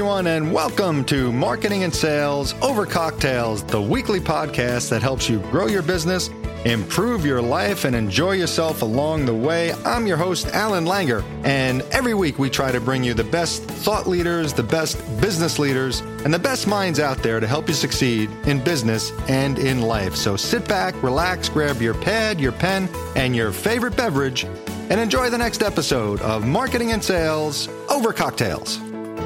everyone, and welcome to Marketing and Sales Over Cocktails, the weekly podcast that helps you grow your business, improve your life, and enjoy yourself along the way. I'm your host, Alan Langer, and every week we try to bring you the best thought leaders, the best business leaders, and the best minds out there to help you succeed in business and in life. So sit back, relax, grab your pad, your pen, and your favorite beverage, and enjoy the next episode of Marketing and Sales Over Cocktails.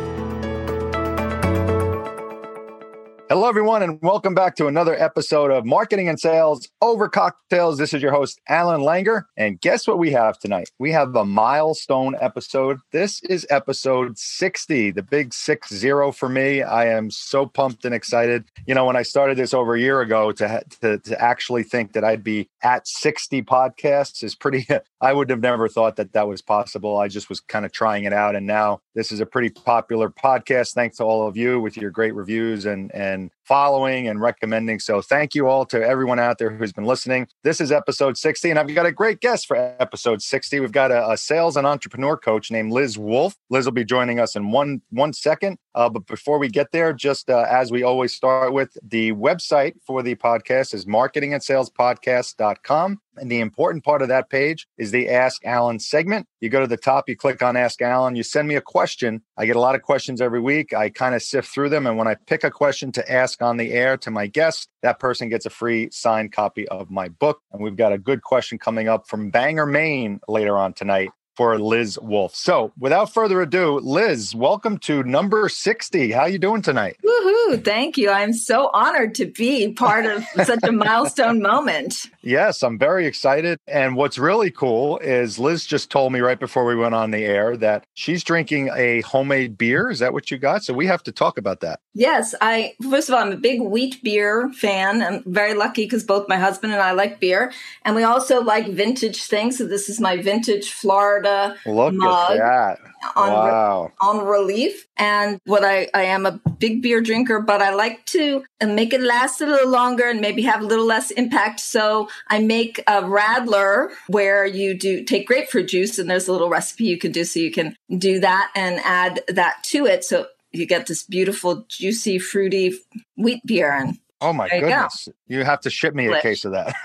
Hello, everyone, and welcome back to another episode of Marketing and Sales Over Cocktails. This is your host, Alan Langer, and guess what we have tonight? We have a milestone episode. This is episode 60, the big 60 for me. I am so pumped and excited. You know, when I started this over a year ago, to actually think that I'd be at 60 podcasts is pretty, I would have never thought that that was possible. I just was kind of trying it out, and now this is a pretty popular podcast, thanks to all of you with your great reviews and following and recommending. So thank you all to everyone out there who's been listening. This is episode 60, and I've got a great guest for episode 60. We've got a sales and entrepreneur coach named Liz Wolfe. Liz will be joining us in one second. But before we get there, just as we always start with, the website for the podcast is marketingandsalespodcast.com. And the important part of that page is the Ask Alan segment. You go to the top, you click on Ask Alan, you send me a question. I get a lot of questions every week. I kind of sift through them. And when I pick a question to ask on the air to my guest, that person gets a free signed copy of my book. And we've got a good question coming up from Bangor, Maine later on tonight for Liz Wolfe. So without further ado, Liz, welcome to number 60. How you doing tonight? Woohoo. Thank you. I'm so honored to be part of such a milestone moment. Yes, I'm very excited. And what's really cool is Liz just told me right before we went on the air that she's drinking a homemade beer. Is that what you got? So we have to talk about that. Yes. First of all, I'm a big wheat beer fan. I'm very lucky because both my husband and I like beer. And we also like vintage things. So this is my vintage Florida Look mug. At that. Wow. On relief. And I am a big beer drinker, but I like to make it last a little longer and maybe have a little less impact. So I make a radler where you take grapefruit juice, and there's a little recipe you can do. So you can do that and add that to it. So you get this beautiful, juicy, fruity wheat beer. And oh my goodness. You have to ship me a case of that.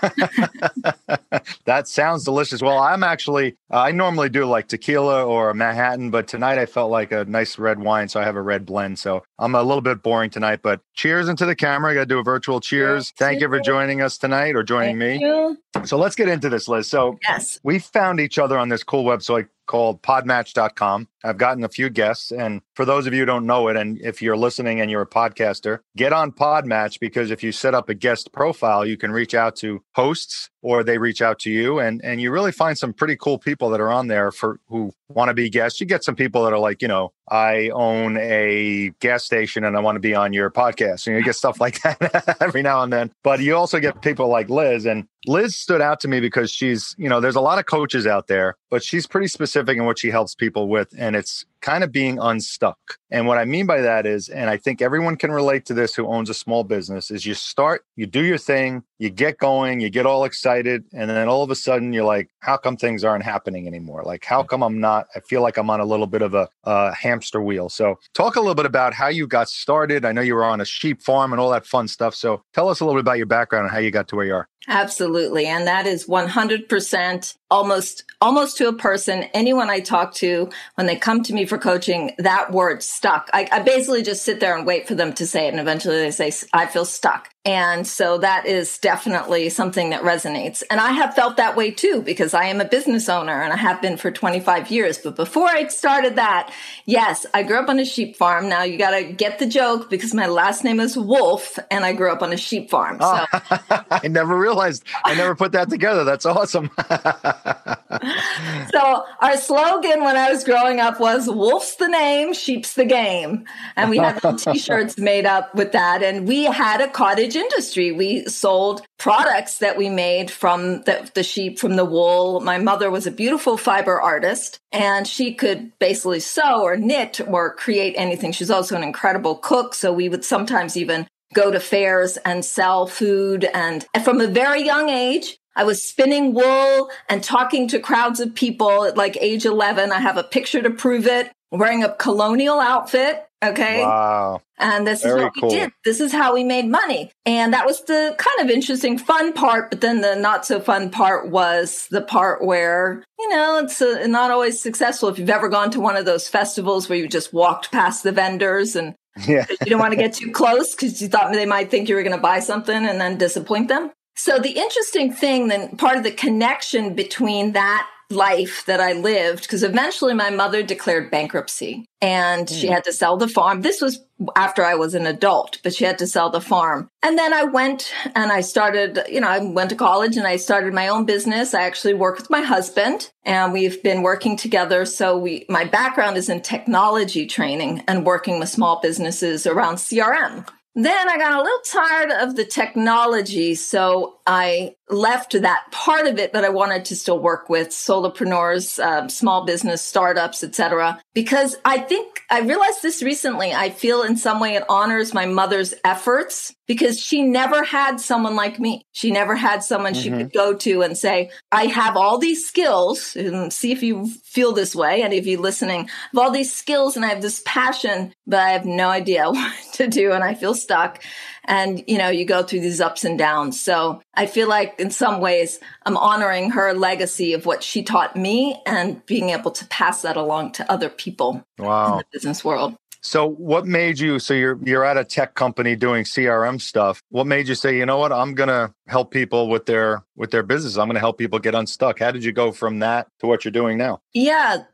That sounds delicious. Well, I normally do like tequila or a Manhattan, but tonight I felt like a nice red wine. So I have a red blend. So I'm a little bit boring tonight, but cheers into the camera. I got to do a virtual cheers. Thank you for joining us tonight or joining me. So let's get into this, Liz. So yes, we found each other on this cool website called podmatch.com. I've gotten a few guests. And for those of you who don't know it, and if you're listening and you're a podcaster, get on Podmatch, because if you set up a guest profile, you can reach out to hosts or they reach out to you. And you really find some pretty cool people that are on there who want to be guests. You get some people that are like, I own a gas station and I want to be on your podcast. And you get stuff like that every now and then. But you also get people like Liz. And Liz stood out to me because she's, there's a lot of coaches out there, but she's pretty specific in what she helps people with. And it's kind of being unstuck. And what I mean by that is, and I think everyone can relate to this who owns a small business, is you start, you do your thing, you get going, you get all excited, and then all of a sudden you're like, how come things aren't happening anymore? Like, how come I feel like I'm on a little bit of a hamster wheel. So talk a little bit about how you got started. I know you were on a sheep farm and all that fun stuff. So tell us a little bit about your background and how you got to where you are. Absolutely. And that is 100% almost to a person. Anyone I talk to, when they come to me for coaching, that word stuck. I basically just sit there and wait for them to say it. And eventually they say, I feel stuck. And so that is definitely something that resonates. And I have felt that way too, because I am a business owner and I have been for 25 years. But before I started that, yes, I grew up on a sheep farm. Now you got to get the joke because my last name is Wolfe and I grew up on a sheep farm. So I never realized. I never put that together. That's awesome. So our slogan when I was growing up was Wolf's the name, sheep's the game. And we had t-shirts made up with that. And we had a cottage industry. We sold products that we made from the sheep, from the wool. My mother was a beautiful fiber artist, and she could basically sew or knit or create anything. She's also an incredible cook. So we would sometimes even go to fairs and sell food. And from a very young age, I was spinning wool and talking to crowds of people at like age 11. I have a picture to prove it. wearing a colonial outfit. Okay. Wow. And this is Very what we cool. did. This is how we made money. And that was the kind of interesting, fun part. But then the not so fun part was the part where, it's not always successful. If you've ever gone to one of those festivals where you just walked past the vendors and Yeah. you didn't want to get too close because you thought they might think you were going to buy something and then disappoint them. So the interesting thing, then part of the connection between that life that I lived, because eventually my mother declared bankruptcy and she had to sell the farm. This was after I was an adult, but she had to sell the farm. And then I went and I started, I went to college and I started my own business. I actually work with my husband and we've been working together. So my background is in technology training and working with small businesses around CRM. Then I got a little tired of the technology, so I left that part of it, but I wanted to still work with solopreneurs, small business startups, etc. Because I realized this recently. I feel in some way it honors my mother's efforts because she never had someone like me. She never had someone she could go to and say, I have all these skills, and see if you feel this way, and if you're listening, I have all these skills and I have this passion, but I have no idea what to do and I feel stuck. And, you go through these ups and downs. So I feel like in some ways I'm honoring her legacy of what she taught me and being able to pass that along to other people in the business world. So what made you, so you're at a tech company doing CRM stuff. What made you say, you know what, I'm going to help people with their business. I'm going to help people get unstuck. How did you go from that to what you're doing now? Yeah,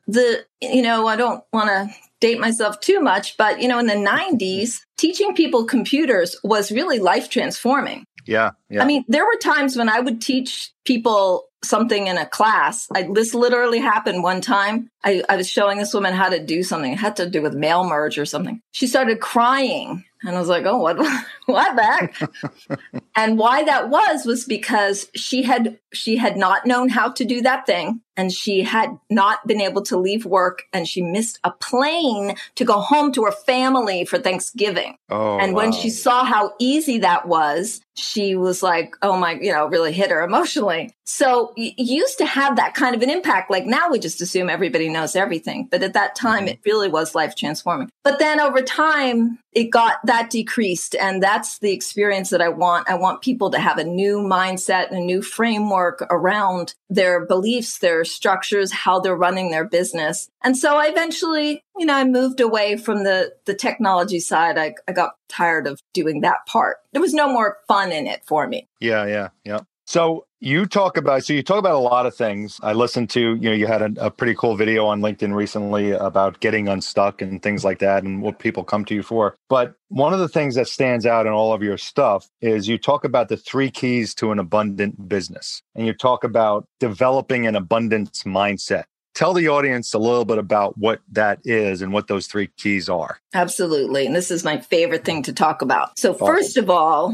I don't want to date myself too much, but, in the 90s, teaching people computers was really life transforming. Yeah. I mean, there were times when I would teach people something in a class. This literally happened one time. I was showing this woman how to do something. It had to do with mail merge or something. She started crying. And I was like, oh, what the heck? And why that was because she had not known how to do that thing. And she had not been able to leave work. And she missed a plane to go home to her family for Thanksgiving. Oh, and when she saw how easy that was, she was like, oh my, really hit her emotionally. So you used to have that kind of an impact. Like now we just assume everybody knows everything. But at that time, it really was life transforming. But then over time, that decreased. And that's the experience that I want. I want people to have a new mindset, a new framework around their beliefs, their structures, how they're running their business. And so I eventually, I moved away from the technology side. I got tired of doing that part. There was no more fun in it for me. Yeah. So you talk about a lot of things. I listened to, you had a pretty cool video on LinkedIn recently about getting unstuck and things like that and what people come to you for. But one of the things that stands out in all of your stuff is you talk about the 3 keys to an abundant business. And you talk about developing an abundance mindset. Tell the audience a little bit about what that is and what those 3 keys are. Absolutely. And this is my favorite thing to talk about. So first of all,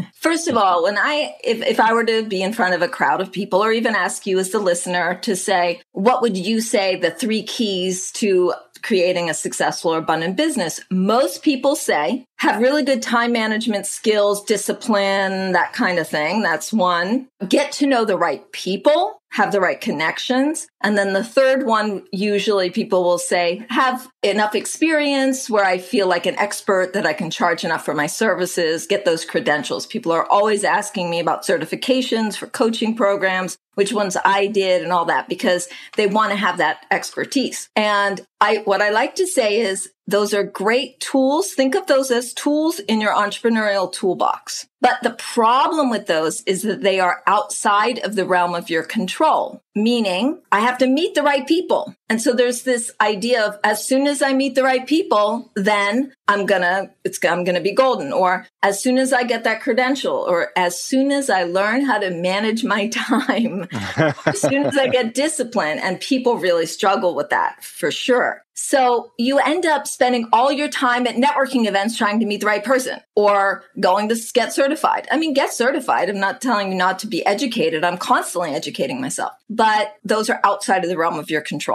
when if I were to be in front of a crowd of people or even ask you as the listener to say, what would you say the 3 keys to creating a successful or abundant business? Most people say have really good time management skills, discipline, that kind of thing. That's 1. Get to know the right people, have the right connections. And then the third one, usually people will say, have enough experience where I feel like an expert that I can charge enough for my services, get those credentials. People are always asking me about certifications for coaching programs, which ones I did and all that, because they want to have that expertise. And what I like to say is those are great tools. Think of those as tools in your entrepreneurial toolbox. But the problem with those is that they are outside of the realm of your control, meaning I have to meet the right people. And so there's this idea of as soon as I meet the right people, then I'm going to be golden. Or as soon as I get that credential, or as soon as I learn how to manage my time, as soon as I get discipline. And people really struggle with that for sure. So you end up spending all your time at networking events trying to meet the right person or going to get certified. I mean, get certified. I'm not telling you not to be educated. I'm constantly educating myself, but those are outside of the realm of your control.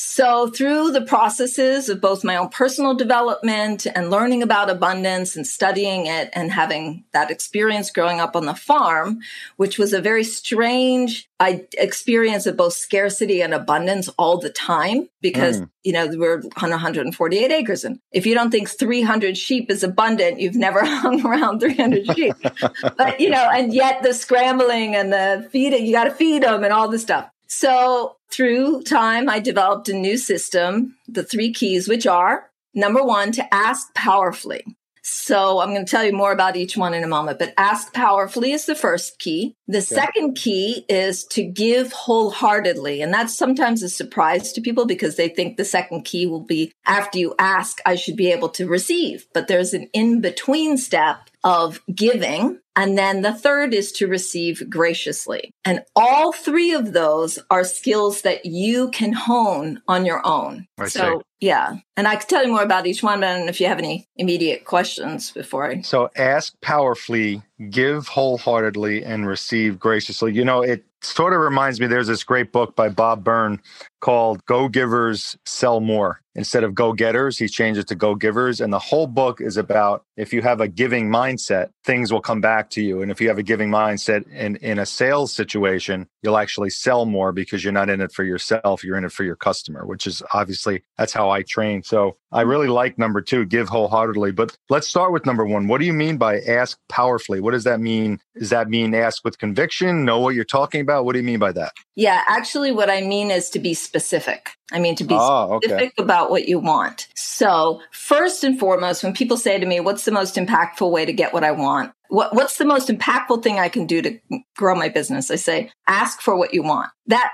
So through the processes of both my own personal development and learning about abundance and studying it and having that experience growing up on the farm, which was a very strange experience of both scarcity and abundance all the time because, we're on 148 acres. And if you don't think 300 sheep is abundant, you've never hung around 300 sheep. But, and yet the scrambling and the feeding, you got to feed them and all this stuff. So through time, I developed a new system, the 3 keys, which are, number 1, to ask powerfully. So I'm going to tell you more about each one in a moment, but ask powerfully is the first key. The second key is to give wholeheartedly. And that's sometimes a surprise to people because they think the second key will be after you ask, I should be able to receive. But there's an in-between step of giving. And then the third is to receive graciously. And all 3 of those are skills that you can hone on your own. Yeah. And I can tell you more about each one, but I don't know if you have any immediate questions before I... So ask powerfully, give wholeheartedly, and receive graciously. It sort of reminds me, there's this great book by Bob Byrne called Go Givers Sell More. Instead of go getters, he changed it to go givers. And the whole book is about if you have a giving mindset, things will come back to you. And if you have a giving mindset in a sales situation, you'll actually sell more because you're not in it for yourself. You're in it for your customer, which is obviously, that's how I train. So I really like number 2, give wholeheartedly. But let's start with number 1. What do you mean by ask powerfully? What does that mean? Does that mean ask with conviction? Know what you're talking about? What do you mean by that? Yeah, actually, what I mean is to be specific. I mean, to be specific about what you want. So first and foremost, when people say to me, what's the most impactful way to get what I want? What's the most impactful thing I can do to grow my business? I say, ask for what you want.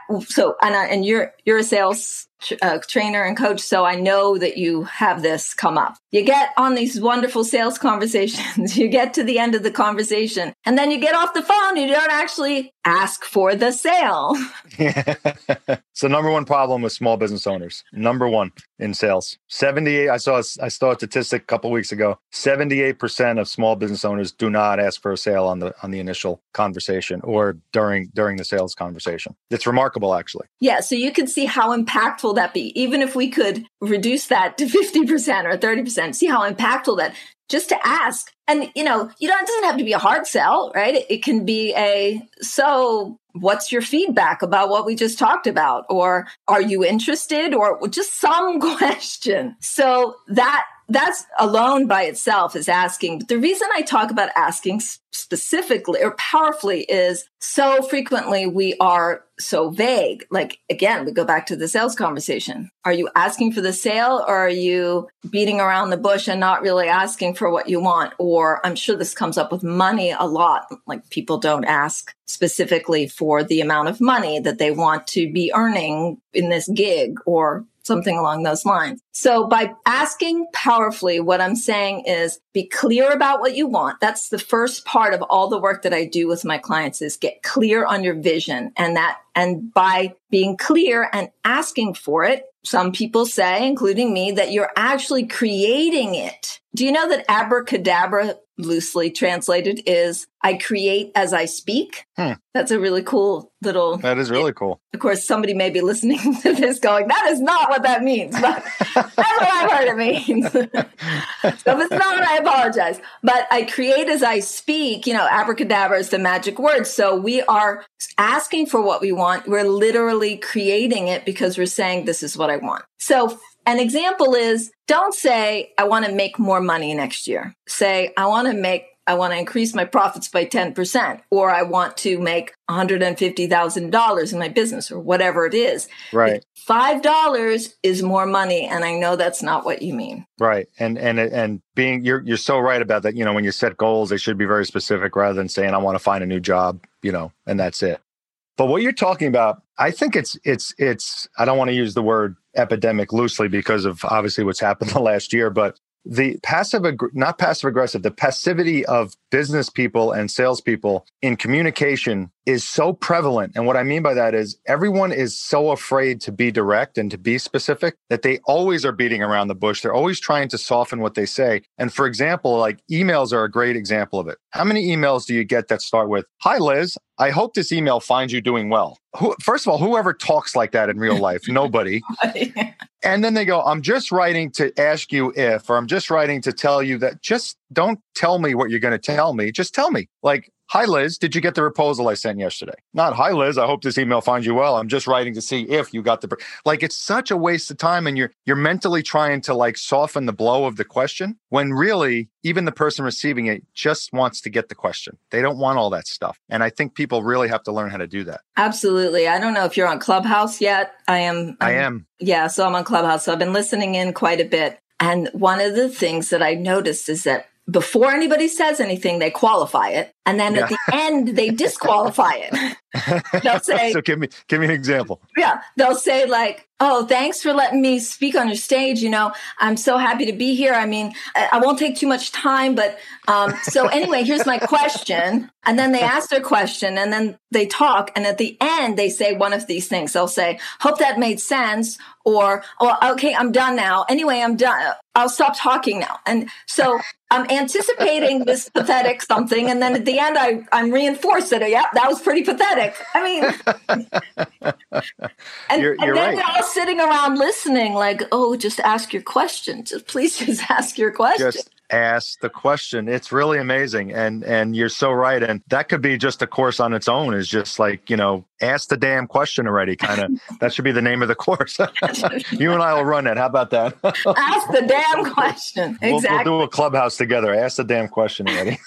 And you're a sales trainer and coach, so I know that you have this come up. You get on these wonderful sales conversations, you get to the end of the conversation, and then you get off the phone and you don't actually ask for the sale. So number 1 problem with small business owners, number 1 in sales, 78. I saw a statistic a couple of weeks ago. 78% of small business owners do not ask for a sale on the initial conversation or during the sales conversation. It's remarkable, actually. Yeah. So you can see how impactful that be. Even if we could reduce that to 50% or 30%, see how impactful that just to ask. And, it doesn't have to be a hard sell, right? It can be so what's your feedback about what we just talked about? Or are you interested? Or just some question. So that's alone by itself is asking. But the reason I talk about asking specifically or powerfully is so frequently we are so vague. Like, again, we go back to the sales conversation. Are you asking for the sale or are you beating around the bush and not really asking for what you want? Or I'm sure this comes up with money a lot. Like people don't ask specifically for the amount of money that they want to be earning in this gig or something along those lines. So by asking powerfully, what I'm saying is be clear about what you want. That's the first part of all the work that I do with my clients is get clear on your vision. And by being clear and asking for it, some people say, including me, that you're actually creating it. Do you know that abracadabra, loosely translated, is I create as I speak? That's a really cool little... That is really cool. Of course, somebody may be listening to this going, that is not what that means. But that's what I've heard it means. So if it's not, I apologize. But I create as I speak. Abracadabra is the magic word. So we are asking for what we want. We're literally creating it because we're saying, this is what I want. So an example is, don't say, I want to make more money next year. Say, I want to increase my profits by 10%, or I want to make $150,000 in my business, or whatever it is. Right. $5 is more money, and I know that's not what you mean. Right. And being, you're so right about that. When you set goals, they should be very specific rather than saying, I want to find a new job, and that's it. But what you're talking about, I think it's, I don't want to use the word epidemic loosely because of obviously what's happened the last year, but the not passive aggressive, the passivity of business people and salespeople in communication is so prevalent. And what I mean by that is everyone is so afraid to be direct and to be specific that they always are beating around the bush. They're always trying to soften what they say. And for example, like emails are a great example of it. How many emails do you get that start with, "Hi, Liz, I hope this email finds you doing well"? First of all, whoever talks like that in real life? Nobody. And then they go, "I'm just writing to ask you if," or "I'm just writing to tell you that." Just don't tell me what you're going to tell me. Just tell me. Like, "Hi, Liz, did you get the proposal I sent yesterday?" Not, "Hi, Liz, I hope this email finds you well. I'm just writing to see if you got the..." Like, it's such a waste of time. And you're mentally trying to like soften the blow of the question when really even the person receiving it just wants to get the question. They don't want all that stuff. And I think people really have to learn how to do that. Absolutely. I don't know if you're on Clubhouse yet. I am. Yeah. So I'm on Clubhouse. So I've been listening in quite a bit. And one of the things that I noticed is that before anybody says anything, they qualify it. And then at the end, they disqualify it. They'll say, so give me an example. Yeah. They'll say like, "Oh, thanks for letting me speak on your stage. You know, I'm so happy to be here. I mean, I won't take too much time, but so anyway, here's my question." And then they ask their question and then they talk. And at the end, they say one of these things. They'll say, "Hope that made sense," or, "Oh, okay, I'm done now. Anyway, I'm done. I'll stop talking now." And so I'm anticipating this pathetic something. And then at the end, I'm reinforced that, "Yep, that was pretty pathetic." I mean, and you're then right. they're all sitting around listening like, "Oh, just ask your question. Please just ask your question." Just ask the question. It's really amazing. And you're so right. And that could be just a course on its own, is just like, ask the damn question already. Kind of, that should be the name of the course. You and I will run it. How about that? Ask the damn question. Exactly. We'll do a Clubhouse together. Ask the damn question already.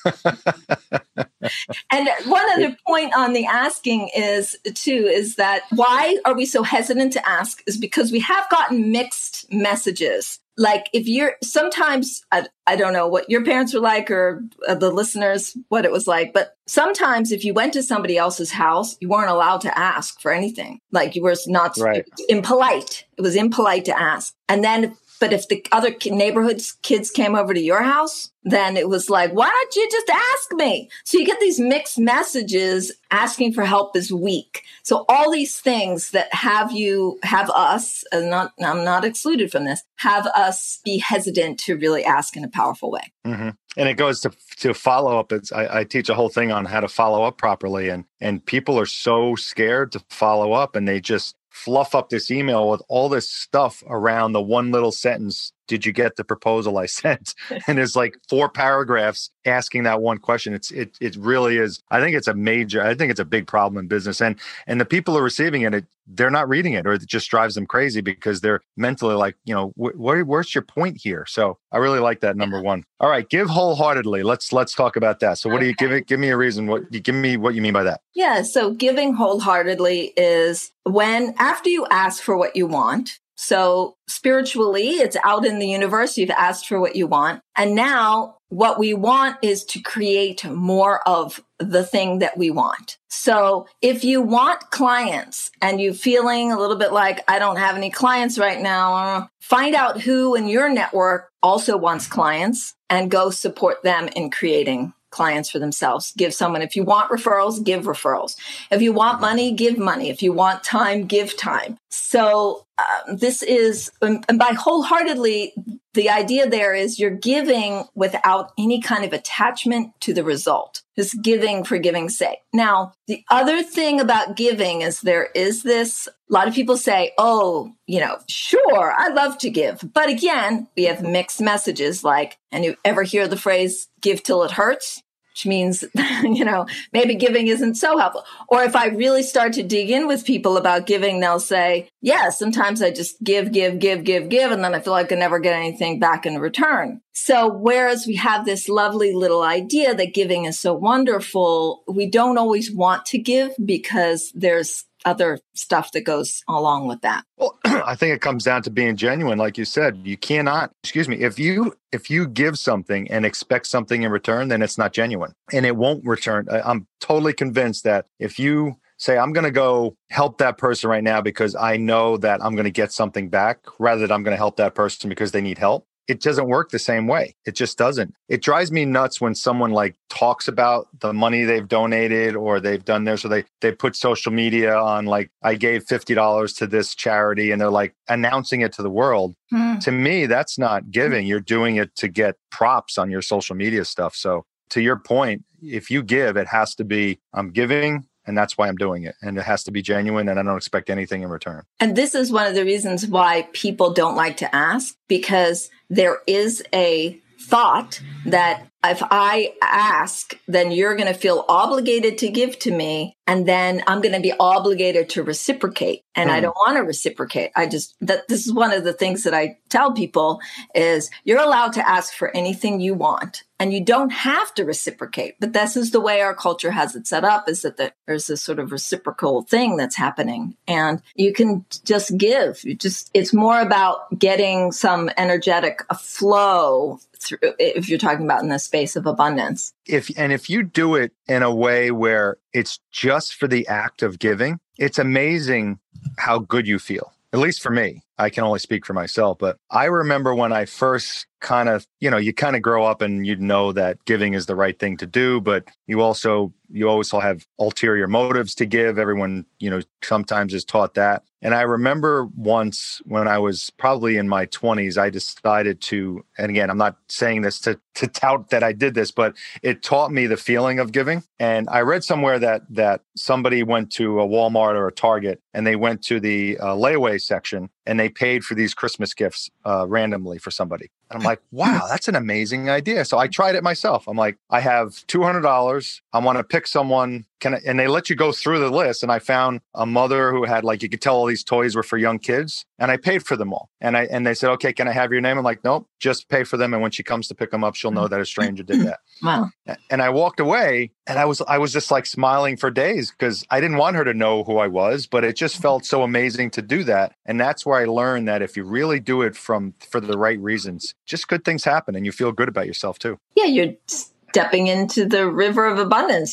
And one other point on the asking is that why are we so hesitant to ask is because we have gotten mixed messages. Like if you're sometimes, I don't know what your parents were like or the listeners, what it was like, but sometimes if you went to somebody else's house, you weren't allowed to ask for anything. Like you were not right. Impolite. It was impolite to ask. And then, but if the other neighborhood kids came over to your house, then it was like, "Why don't you just ask me?" So you get these mixed messages. Asking for help is weak. So all these things that have us, and I'm not excluded from this, have us be hesitant to really ask in a powerful way. Mm-hmm. And it goes to follow up. I teach a whole thing on how to follow up properly. And people are so scared to follow up, and they just fluff up this email with all this stuff around the one little sentence, "Did you get the proposal I sent?" And there's like 4 paragraphs asking that one question. It really is. I think it's a big problem in business. And the people who are receiving it, they're not reading it, or it just drives them crazy because they're mentally like, where's your point here? So I really like that, number one. All right. Give wholeheartedly. Let's talk about that. So what do you give me a reason? Give me what you mean by that? Yeah. So giving wholeheartedly is after you ask for what you want. So spiritually, it's out in the universe. You've asked for what you want. And now what we want is to create more of the thing that we want. So if you want clients and you're feeling a little bit like, "I don't have any clients right now," find out who in your network also wants clients and go support them in creating clients for themselves. Give someone, if you want referrals, give referrals. If you want money, give money. If you want time, give time. So this is, and by wholeheartedly, the idea there is you're giving without any kind of attachment to the result. Just giving for giving's sake. Now, the other thing about giving is there is this, a lot of people say, "Oh, sure, I love to give." But again, we have mixed messages like, and you ever hear the phrase, "Give till it hurts"? Which means, maybe giving isn't so helpful. Or if I really start to dig in with people about giving, they'll say, "Yeah, sometimes I just give, and then I feel like I never get anything back in return." So whereas we have this lovely little idea that giving is so wonderful, we don't always want to give because there's other stuff that goes along with that. Well, I think it comes down to being genuine. Like you said, you cannot, if you give something and expect something in return, then it's not genuine and it won't return. I'm totally convinced that if you say, "I'm going to go help that person right now because I know that I'm going to get something back," rather than "I'm going to help that person because they need help," it doesn't work the same way. It just doesn't. It drives me nuts when someone like talks about the money they've donated or they've done this, or they put social media on like, I gave $50 to this charity, and they're like announcing it to the world. To me, that's not giving. You're doing it to get props on your social media stuff. So to your point, if you give, it has to be, I'm giving, and that's why I'm doing it. And it has to be genuine, and I don't expect anything in return. And this is one of the reasons why people don't like to ask, because there is a thought that if I ask, then you're going to feel obligated to give to me, and then I'm going to be obligated to reciprocate. And I don't want to reciprocate. This is one of the things that I tell people is you're allowed to ask for anything you want, and you don't have to reciprocate. But this is the way our culture has it set up, is that there's this sort of reciprocal thing that's happening, and you can just give. It's more about getting some energetic flow through, if you're talking about in the space of abundance. If you do it in a way where it's just for the act of giving, it's amazing how good you feel. At least for me. I can only speak for myself, but I remember when I first you kind of grow up and you know that giving is the right thing to do, but you always have ulterior motives to give. Everyone, sometimes is taught that. And I remember once when I was probably in my 20s, I decided to, and again, I'm not saying this to tout that I did this, but it taught me the feeling of giving. And I read somewhere that somebody went to a Walmart or a Target, and they went to the layaway section, and they paid for these Christmas gifts randomly for somebody. And I'm like, wow, that's an amazing idea. So I tried it myself. I'm like, I have $200. I want to pick someone. And they let you go through the list. And I found a mother who had, like, you could tell all these toys were for young kids. And I paid for them all. And they said, okay, can I have your name? I'm like, nope, just pay for them. And when she comes to pick them up, she'll know that a stranger did that. Wow. And I walked away, and I was just like smiling for days, because I didn't want her to know who I was, but it just felt so amazing to do that. And that's where I learned that if you really do it for the right reasons, just good things happen, and you feel good about yourself too. Yeah, you're stepping into the river of abundance.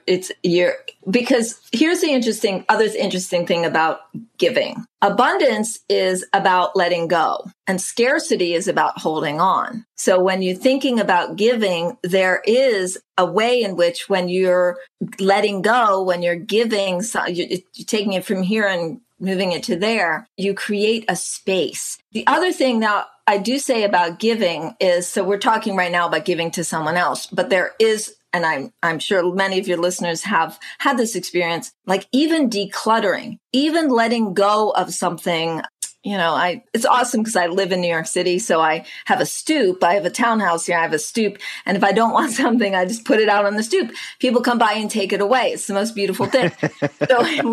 Because here's the other interesting thing about giving. Abundance is about letting go, and scarcity is about holding on. So when you're thinking about giving, there is a way in which, when you're letting go, when you're giving, you're taking it from here and moving it to there, you create a space. The other thing now I do say about giving is, so we're talking right now about giving to someone else, but there is, and I'm sure many of your listeners have had this experience, like even decluttering, even letting go of something. It's awesome because I live in New York City, so I have a stoop. I have a townhouse here. I have a stoop. And if I don't want something, I just put it out on the stoop. People come by and take it away. It's the most beautiful thing. So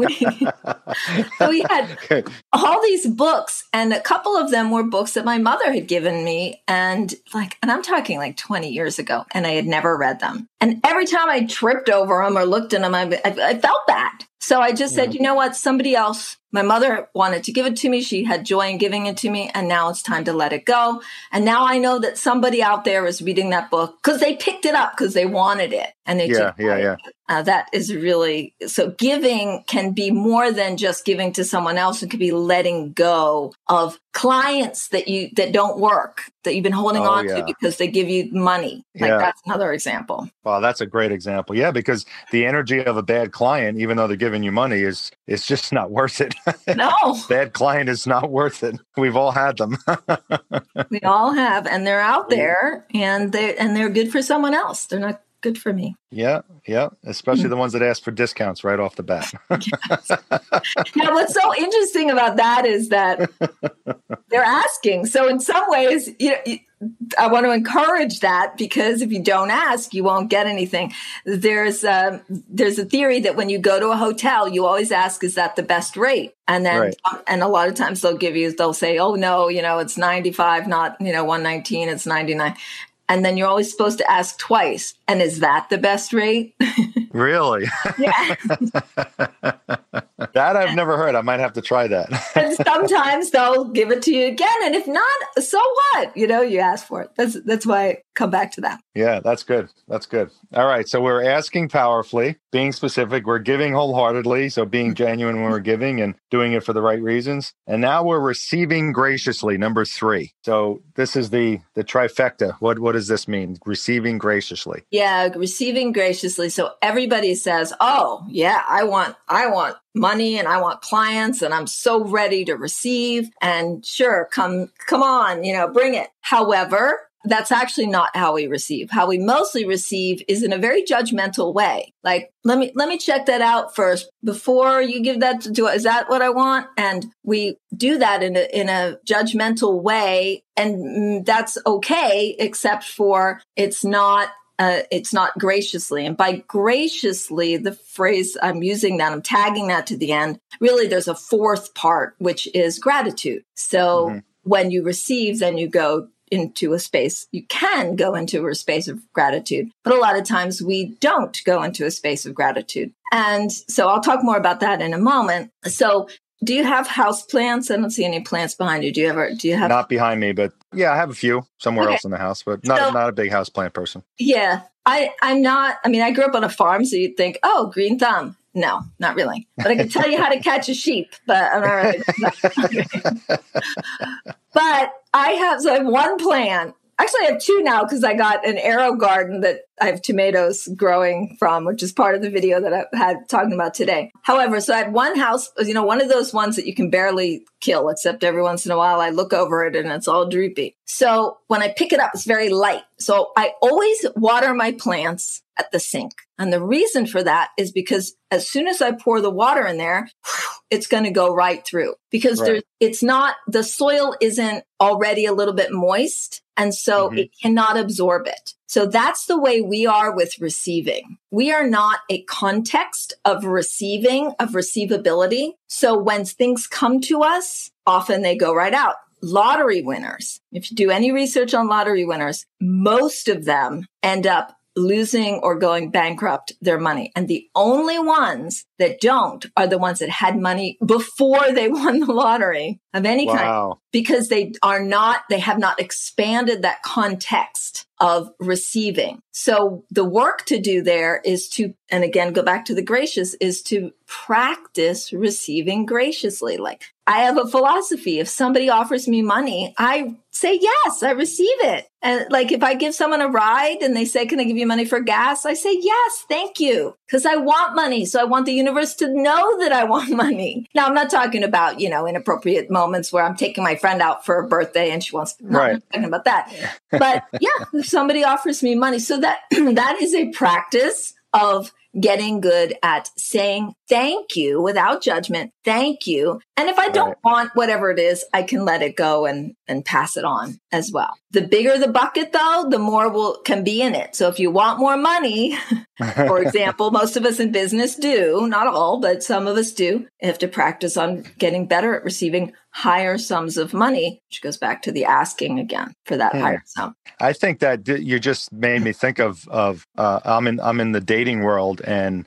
we had all these books, and a couple of them were books that my mother had given me. And I'm talking like 20 years ago, and I had never read them. And every time I tripped over them or looked at them, I felt bad. So I just said, you know what? Somebody else, my mother wanted to give it to me. She had joy in giving it to me. And now it's time to let it go. And now I know that somebody out there is reading that book because they picked it up because they wanted it. And they that is really, so giving can be more than just giving to someone else. It could be letting go of clients that don't work, that you've been holding on to because they give you money. That's another example. Wow, that's a great example. Yeah, because the energy of a bad client, even though they're giving you money, is just not worth it. No. Bad client is not worth it. We've all had them. We all have, and they're out there, and they're good for someone else. They're not good for me. Yeah. Especially the ones that ask for discounts right off the bat. Now, what's so interesting about that is that they're asking. So in some ways, I want to encourage that, because if you don't ask, you won't get anything. There's a theory that when you go to a hotel, you always ask, is that the best rate? And then, and a lot of times they'll say, oh no, it's 95, not, 119, it's 99. And then you're always supposed to ask twice. And is that the best rate? Really? Yeah. That I've never heard. I might have to try that. And sometimes they'll give it to you again. And if not, so what? You ask for it. That's why I come back to that. Yeah, that's good. That's good. All right. So we're asking powerfully, being specific. We're giving wholeheartedly. So being genuine when we're giving and doing it for the right reasons. And now we're receiving graciously, number 3. So this is the trifecta. What does this mean? Receiving graciously. Yeah, receiving graciously. So everybody says, oh, yeah, I want money and I want clients and I'm so ready to receive. And sure, come on, bring it. However, that's actually not how we receive. How we mostly receive is in a very judgmental way. Like, let me check that out first before you give that to, is that what I want? And we do that in a judgmental way. And that's okay, except for it's not graciously. And by graciously, the phrase I'm using that, I'm tagging that to the end. Really, there's a 4th part, which is gratitude. So when you receive, then you go into a space. You can go into a space of gratitude, but a lot of times we don't go into a space of gratitude. And so I'll talk more about that in a moment. So do you have house plants? I don't see any plants behind you. Do you have? Not behind me, but yeah, I have a few somewhere else in the house, but not a big house plant person. Yeah, I'm not. I mean, I grew up on a farm, so you'd think, oh, green thumb. No, not really. But I can tell you how to catch a sheep, but I'm not really. But I have one plant. Actually, I have 2 now because I got an arrow garden that I have tomatoes growing from, which is part of the video that I had talking about today. However, so I have one house, one of those ones that you can barely kill, except every once in a while I look over it and it's all droopy. So when I pick it up, it's very light. So I always water my plants at the sink. And the reason for that is because as soon as I pour the water in there, it's going to go right through because the soil isn't already a little bit moist. And so it cannot absorb it. So that's the way we are with receiving. We are not a context of receiving, of receivability. So when things come to us, often they go right out. Lottery winners, if you do any research on lottery winners, most of them end up losing or going bankrupt their money. And the only ones that don't are the ones that had money before they won the lottery of any kind, because they have not expanded that context of receiving. So the work to do there is to, and again, go back to the gracious, is to practice receiving graciously. Like, I have a philosophy. If somebody offers me money, I say, yes, I receive it. And like, if I give someone a ride and they say, can I give you money for gas? I say, yes, thank you. Because I want money. So I want the universe to know that I want money. Now, I'm not talking about, inappropriate moments where I'm taking my friend out for a birthday and she wants, no, I'm not talking about that. But yeah, if somebody offers me money, so that is a practice of getting good at saying thank you without judgment. Thank you. And if I don't want whatever it is, I can let it go and pass it on as well. The bigger the bucket, though, the more can be in it. So if you want more money, for example, most of us in business do, not all, but some of us do, have to practice on getting better at receiving higher sums of money, which goes back to the asking again for that higher sum. I think that you just made me think of I'm in the dating world, and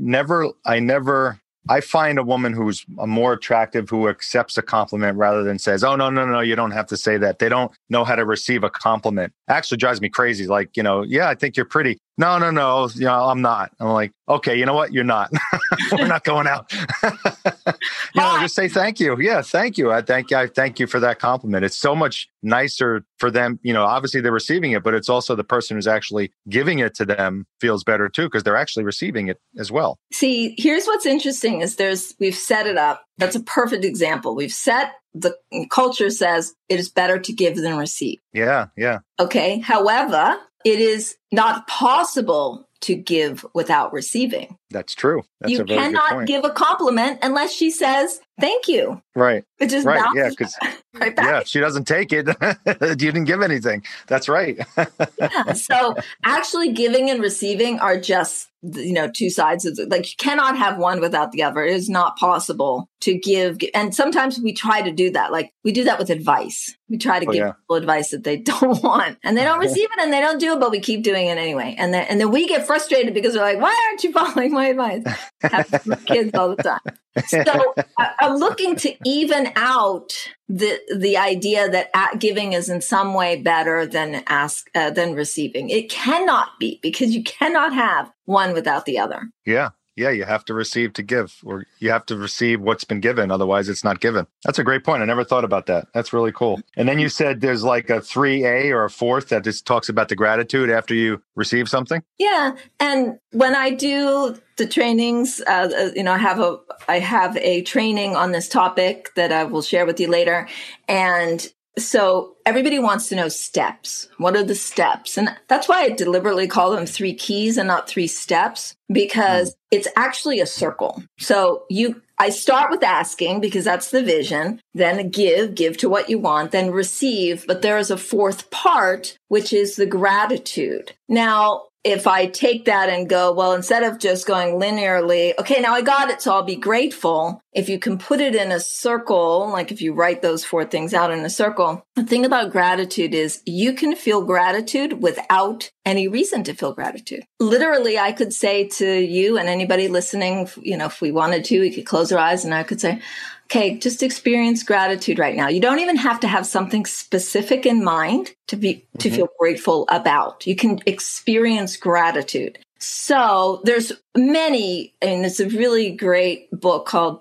I find a woman who's more attractive, who accepts a compliment rather than says, oh, no, you don't have to say that. They don't know how to receive a compliment. Actually drives me crazy. Like, yeah, I think you're pretty. No, I'm not. I'm like, okay, you know what? You're not. We're not going out. Just say thank you. Yeah, thank you. I thank you for that compliment. It's so much nicer for them. Obviously they're receiving it, but it's also the person who's actually giving it to them feels better too, because they're actually receiving it as well. See, here's what's interesting is we've set it up. That's a perfect example. The culture says it is better to give than receive. Yeah. Okay. However, it is not possible to give without receiving. That's true. That's you a very cannot good point. give a compliment unless she says, thank you. Right. It just right. Yeah. bounces Because right back. if she doesn't take it, you didn't give anything. That's right. Yeah. So actually giving and receiving are just, two sides of like, you cannot have one without the other. It is not possible to give. And sometimes we try to do that. Like we do that with advice. We try to give people advice that they don't want and they don't receive it and they don't do it, but we keep doing it anyway. And then we get frustrated because we're like, why aren't you following my advice? Happens with kids all the time. So I'm looking to even out the idea that giving is in some way better than receiving. It cannot be, because you cannot have one without the other. Yeah. Yeah, you have to receive to give, or you have to receive what's been given. Otherwise, it's not given. That's a great point. I never thought about that. That's really cool. And then you said there's like a 3A or a fourth that just talks about the gratitude after you receive something. Yeah. And when I do the trainings, I have a training on this topic that I will share with you later. And so everybody wants to know steps. What are the steps? And that's why I deliberately call them 3 keys and not 3 steps, because it's actually a circle. So I start with asking, because that's the vision, then give to what you want, then receive. But there is a 4th part, which is the gratitude. Now, if I take that and go, well, instead of just going linearly, okay, now I got it, so I'll be grateful. If you can put it in a circle, like if you write those 4 things out in a circle, the thing about gratitude is you can feel gratitude without any reason to feel gratitude. Literally, I could say to you and anybody listening, if we wanted to, we could close our eyes and I could say, okay, just experience gratitude right now. You don't even have to have something specific in mind to feel grateful about. You can experience gratitude. So there's many, and it's a really great book called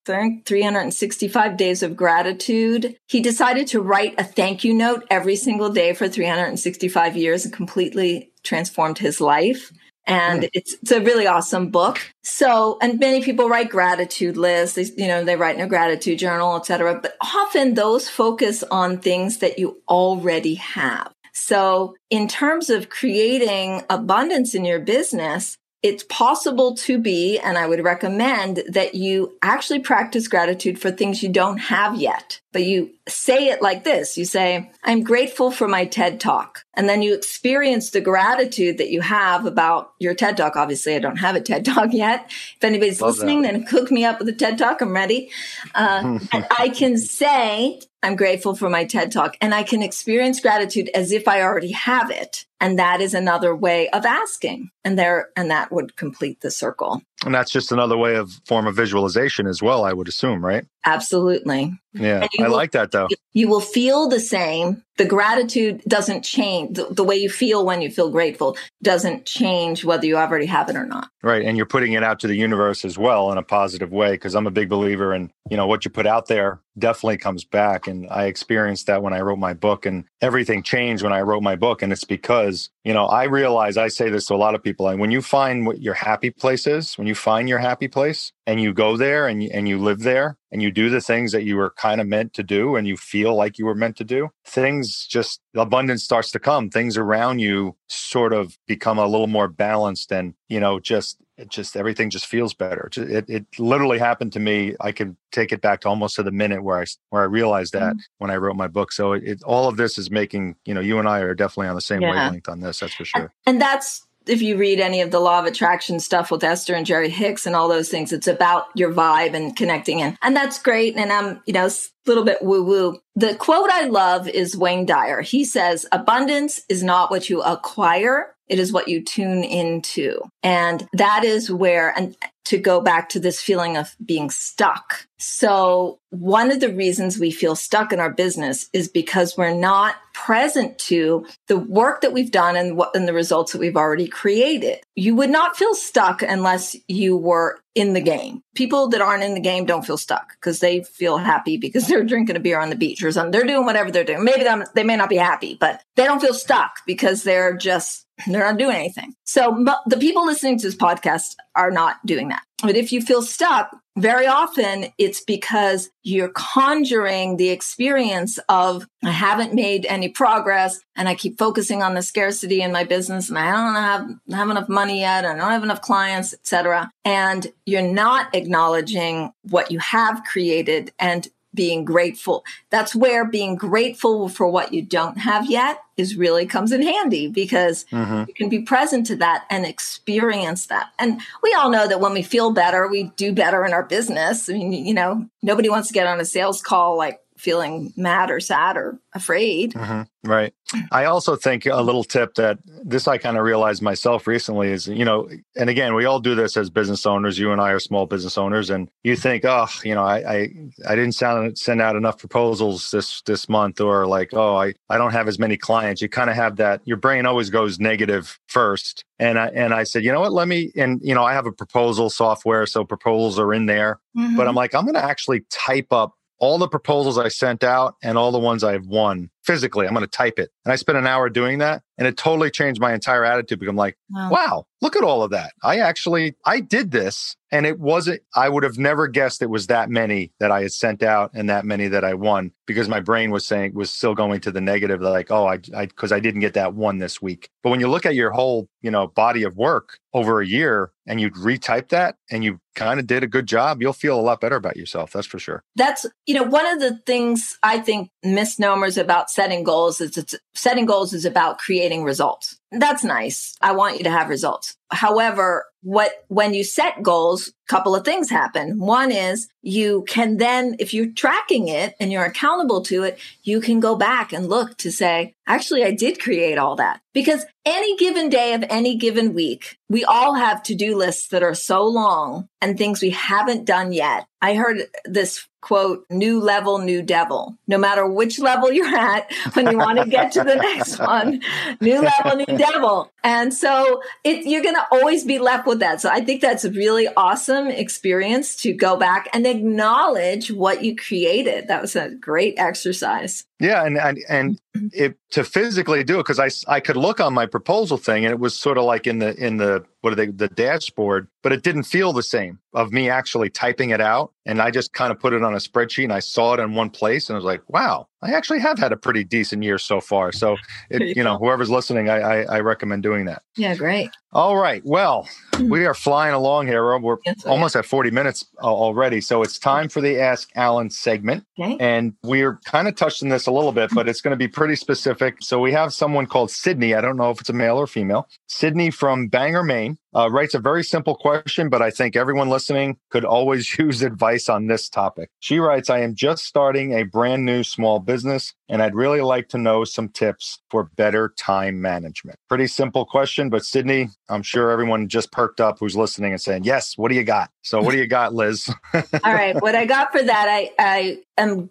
365 Days of Gratitude. He decided to write a thank you note every single day for 365 years and completely transformed his life. And it's a really awesome book. So, and many people write gratitude lists, they write in a gratitude journal, etc. But often those focus on things that you already have. So in terms of creating abundance in your business, it's possible to be, and I would recommend that you actually practice gratitude for things you don't have yet, but you say it like this. You say, I'm grateful for my TED Talk. And then you experience the gratitude that you have about your TED Talk. Obviously, I don't have a TED Talk yet. If anybody's listening, then hook me up with a TED Talk. I'm ready. And I can say, I'm grateful for my TED Talk, and I can experience gratitude as if I already have it. And that is another way of asking. And that would complete the circle. And that's just another form of visualization as well, I would assume, right? Absolutely. Yeah, I like that though. You will feel the same. The gratitude doesn't change. The way you feel when you feel grateful doesn't change whether you already have it or not. Right. And you're putting it out to the universe as well in a positive way, because I'm a big believer in, what you put out there definitely comes back. And I experienced that when I wrote my book, and everything changed when I wrote my book. And it's because, I realize, I say this to a lot of people, when you find what your happy place is, when you find your happy place and you go there and you live there and you do the things that you were kind of meant to do and you feel like you were meant to do, abundance starts to come. Things around you sort of become a little more balanced, and, everything just feels better. It literally happened to me. I can take it back to almost to the minute where I realized that when I wrote my book. So all of this is making, you and I are definitely on the same wavelength on this. That's for sure. And that's, if you read any of the law of attraction stuff with Esther and Jerry Hicks and all those things, it's about your vibe and connecting in. And that's great. And I'm, a little bit woo woo. The quote I love is Wayne Dyer. He says, abundance is not what you acquire. It is what you tune into. And that is where, and to go back to this feeling of being stuck. So one of the reasons we feel stuck in our business is because we're not present to the work that we've done and the results that we've already created. You would not feel stuck unless you were in the game. People that aren't in the game don't feel stuck because they feel happy because they're drinking a beer on the beach or something. They're doing whatever they're doing. Maybe they may not be happy, but they don't feel stuck because they're not doing anything. So the people listening to this podcast are not doing that. But if you feel stuck, very often it's because you're conjuring the experience of, I haven't made any progress and I keep focusing on the scarcity in my business and I don't have enough money yet. I don't have enough clients, etc. And you're not acknowledging what you have created and being grateful. That's where being grateful for what you don't have yet really comes in handy, because you can be present to that and experience that. And we all know that when we feel better, we do better in our business. I mean, nobody wants to get on a sales call like feeling mad or sad or afraid. Right. I also think a little tip that this I kind of realized myself recently is, and again, we all do this as business owners. You and I are small business owners, and you think, I didn't send out enough proposals this month, or like, I don't have as many clients. You kind of have that. Your brain always goes negative first. And I said, you know what, I have a proposal software, so proposals are in there, but I'm like, I'm going to actually type up all the proposals I sent out and all the ones I've won physically. I'm going to type it. And I spent an hour doing that. And it totally changed my entire attitude, because I'm like, wow, look at all of that. I did this. And I would have never guessed it was that many that I had sent out and that many that I won, because my brain was still going to the negative, like, because I didn't get that one this week. But when you look at your whole, body of work over a year and you retype that and you kind of did a good job, you'll feel a lot better about yourself. That's for sure. That's, one of the things I think misnomers about setting goals is about creating results. That's nice. I want you to have results. However, when you set goals, a couple of things happen. One is you can then, if you're tracking it and you're accountable to it, you can go back and look to say, actually, I did create all that. Because any given day of any given week, we all have to-do lists that are so long and things we haven't done yet. I heard this quote, new level, new devil. No matter which level you're at, when you want to get to the next one, new level, new devil. And so you're going to always be left with that. So I think that's a really awesome experience to go back and acknowledge what you created. That was a great exercise. Yeah, and to physically do it, because I could look on my proposal thing and it was sort of like in the dashboard, but it didn't feel the same of me actually typing it out. And I just kind of put it on a spreadsheet and I saw it in one place and I was like, wow, I actually have had a pretty decent year so far. So, whoever's listening, I recommend doing that. Yeah, great. All right. Well, we are flying along here. We're almost at 40 minutes already. So it's time for the Ask Alan segment. Okay. And we're kind of touched on this a little bit, but it's going to be pretty specific. So we have someone called Sydney. I don't know if it's a male or female. Sydney from Bangor, Maine. Writes a very simple question, but I think everyone listening could always use advice on this topic. She writes, I am just starting a brand new small business, and I'd really like to know some tips for better time management. Pretty simple question, but Sydney, I'm sure everyone just perked up who's listening and saying, yes, what do you got? So what do you got, Liz? All right. What I got for that, I am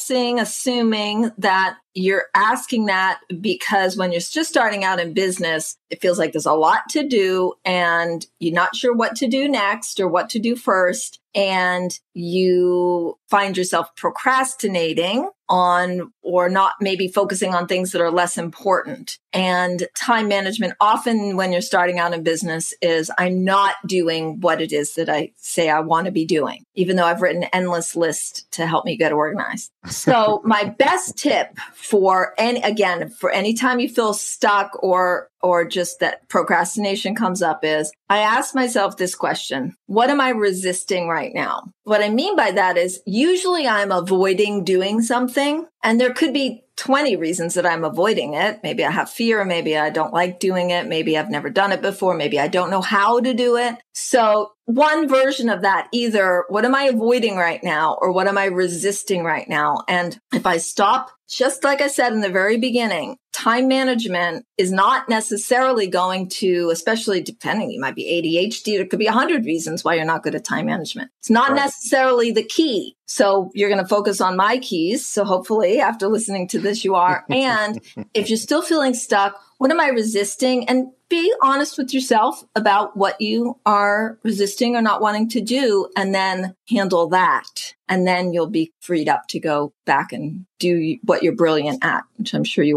assuming that you're asking that because when you're just starting out in business, it feels like there's a lot to do and you're not sure what to do next or what to do first. And you find yourself procrastinating on or not maybe focusing on things that are less important. And time management, often when you're starting out in business, is I'm not doing what it is that I say I want to be doing, even though I've written an endless list to help me get organized. So my best tip for any time you feel stuck or just that procrastination comes up is I ask myself this question: what am I resisting right now? What I mean by that is usually I'm avoiding doing something, and there could be 20 reasons that I'm avoiding it. Maybe I have fear, maybe I don't like doing it, maybe I've never done it before, maybe I don't know how to do it. So one version of that, either what am I avoiding right now or what am I resisting right now? And if I stop, just like I said in the very beginning, time management is not necessarily going to, especially depending, you might be ADHD, there could be 100 reasons why you're not good at time management. It's not necessarily the key. So you're going to focus on my keys. So hopefully after listening to this, you are. And if you're still feeling stuck, what am I resisting? And be honest with yourself about what you are resisting or not wanting to do, and then handle that. And then you'll be freed up to go back and do what you're brilliant at, which I'm sure you are.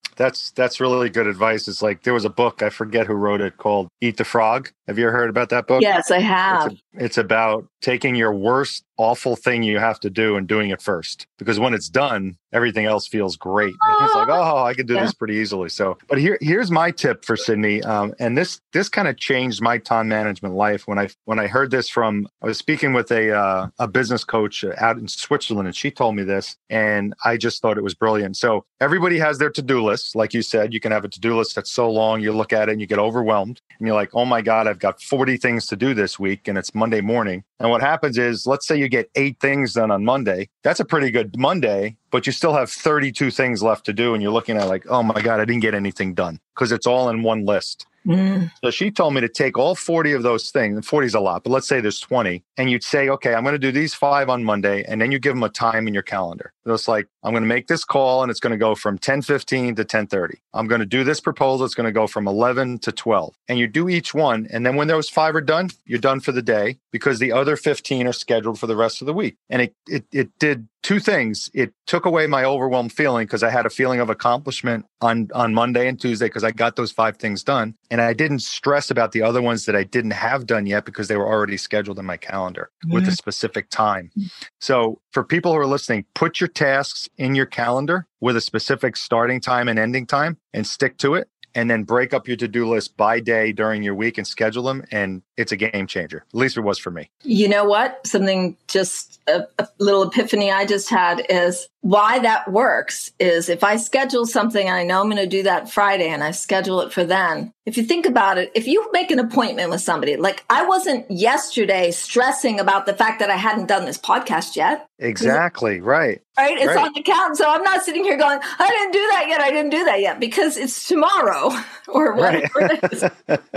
That's really good advice. It's like there was a book, I forget who wrote it, called Eat the Frog. Have you ever heard about that book? Yes, I have. It's about taking your worst awful thing you have to do and doing it first. Because when it's done, everything else feels great. It's like, oh, I can do this pretty easily. So, but here's my tip for Sydney. And this kind of changed my time management life when I heard this I was speaking with a business coach out in Switzerland, and she told me this, and I just thought it was brilliant. So everybody has their to-do list. Like you said, you can have a to-do list that's so long, you look at it and you get overwhelmed and you're like, oh my God, I've got 40 things to do this week and it's Monday morning. And what happens is, let's say you get 8 things done on Monday. That's a pretty good Monday, but you still have 32 things left to do. And you're looking at like, oh my God, I didn't get anything done because it's all in one list. So she told me to take all 40 of those things, and 40 is a lot, but let's say there's 20, and you'd say, okay, I'm going to do these 5 on Monday, and then you give them a time in your calendar. So it's like, I'm going to make this call, and it's going to go from 10:15 to 10:30. I'm going to do this proposal. It's going to go from 11 to 12. And you do each one, and then when those 5 are done, you're done for the day because the other 15 are scheduled for the rest of the week. And it did 2 things. It took away my overwhelmed feeling because I had a feeling of accomplishment on Monday and Tuesday because I got those 5 things done. And I didn't stress about the other ones that I didn't have done yet because they were already scheduled in my calendar with a specific time. So for people who are listening, put your tasks in your calendar with a specific starting time and ending time and stick to it. And then break up your to-do list by day during your week and schedule them. And it's a game changer. At least it was for me. You know what? Something just a little epiphany I just had is why that works is if I schedule something and I know I'm going to do that Friday and I schedule it for then. If you think about it, if you make an appointment with somebody, like I wasn't yesterday stressing about the fact that I hadn't done this podcast yet. Exactly. Right. Right. It's on the calendar. So I'm not sitting here going, I didn't do that yet. I didn't do that yet because it's tomorrow or whatever it is.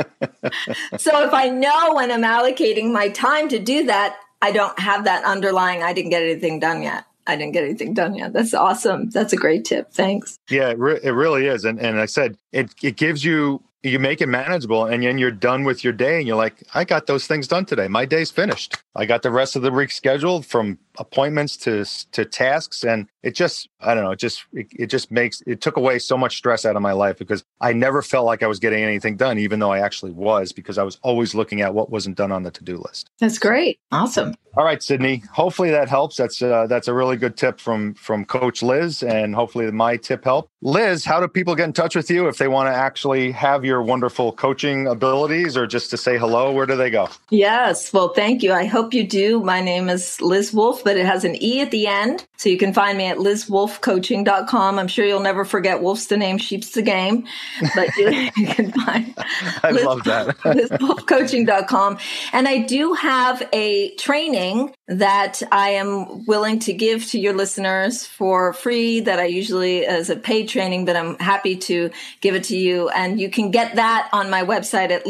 So if I know when I'm allocating my time to do that, I don't have that underlying, I didn't get anything done yet. That's awesome. That's a great tip. Thanks. Yeah, it really is. And I said, it gives you make it manageable and then you're done with your day and you're like, I got those things done today. My day's finished. I got the rest of the week scheduled from appointments to tasks. And it just, I don't know, it took away so much stress out of my life because I never felt like I was getting anything done, even though I actually was, because I was always looking at what wasn't done on the to-do list. That's great. Awesome. All right, Sydney. Hopefully that helps. That's a really good tip from Coach Liz, and hopefully my tip helped. Liz, how do people get in touch with you if they want to actually have your wonderful coaching abilities or just to say hello? Where do they go? Yes. Well, thank you. I hope you do. My name is Liz Wolfe, but it has an E at the end. So you can find me at LizWolfeCoaching.com. I'm sure you'll never forget Wolf's the name, sheep's the game. But you can find I love that. LizWolfeCoaching.com. And I do have a training that I am willing to give to your listeners for free that I usually as a paid training, but I'm happy to give it to you. And you can get that on my website at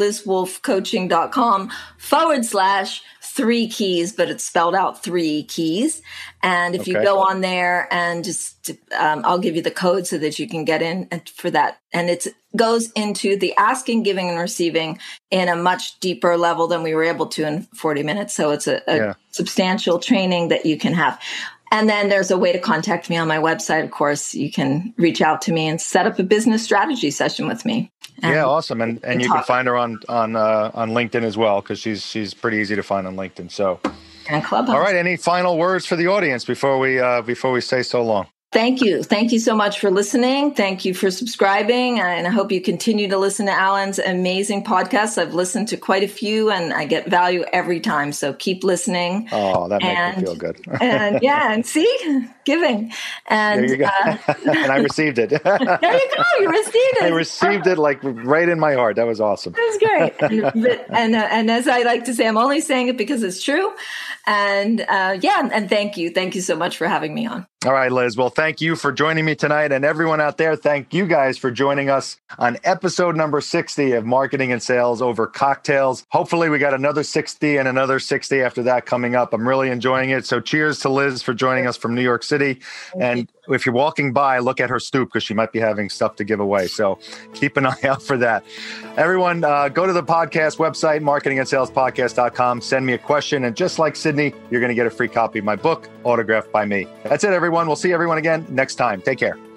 LizWolfeCoaching.com/3 keys, but it's spelled out 3 keys. And if you go on there and just, I'll give you the code so that you can get in for that. And it goes into the asking, giving, and receiving in a much deeper level than we were able to in 40 minutes. So it's a substantial training that you can have. And then there's a way to contact me on my website. Of course, you can reach out to me and set up a business strategy session with me. Yeah, awesome. And you can find her on LinkedIn as well, because she's pretty easy to find on LinkedIn. So, and Clubhouse. All right. Any final words for the audience before we say so long? Thank you. Thank you so much for listening. Thank you for subscribing. And I hope you continue to listen to Alan's amazing podcasts. I've listened to quite a few and I get value every time. So keep listening. Oh, that makes me feel good. and see, giving. And, there you go. And I received it. There you go. You received it. I received it like right in my heart. That was awesome. That was great. And as I like to say, I'm only saying it because it's true. And and thank you. Thank you so much for having me on. All right, Liz. Well, thank you for joining me tonight. And everyone out there, thank you guys for joining us on episode number 60 of Marketing and Sales Over Cocktails. Hopefully we got another 60 and another 60 after that coming up. I'm really enjoying it. So cheers to Liz for joining us from New York City. And if you're walking by, look at her stoop because she might be having stuff to give away. So keep an eye out for that. Everyone, go to the podcast website, marketingandsalespodcast.com. Send me a question. And just like Sydney, you're going to get a free copy of my book, autographed by me. That's it, everyone. We'll see everyone again next time. Take care.